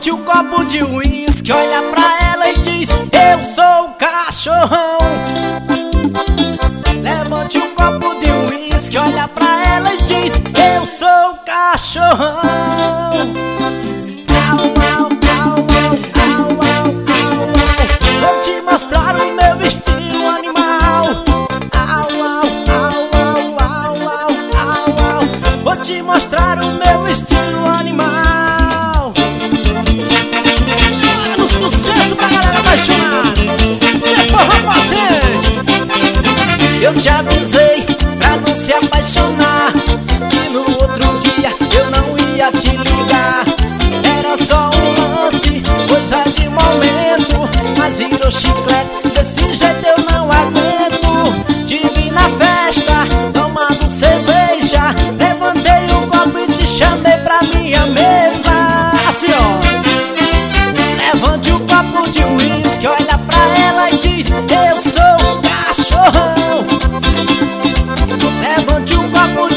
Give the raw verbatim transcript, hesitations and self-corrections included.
Levante o copo de uísque, olha pra ela e diz: eu sou o cachorrão. Levante o copo de uísque, olha pra ela e diz: eu sou o cachorrão. Au, au, au, au, au, au, au. Vou te mostrar o meu estilo animal. Au, au, au, au, au, au, au, au. Vou te mostrar o meu estilo animal. Olha no sucesso pra galera apaixonada. Cê forró potente. Eu te avisei pra não se apaixonar, e no outro dia eu não ia te ligar. Era só um lance, coisa de momento, mas virou chiclete, desse jeito eu não aguento. Te vi na festa, tomando cerveja, levantei o copo e te chamei pra minha mesa. Assim ó, levante o copo de uísque, olha pra ela e diz: eu sou o cachorrão. Levante o copo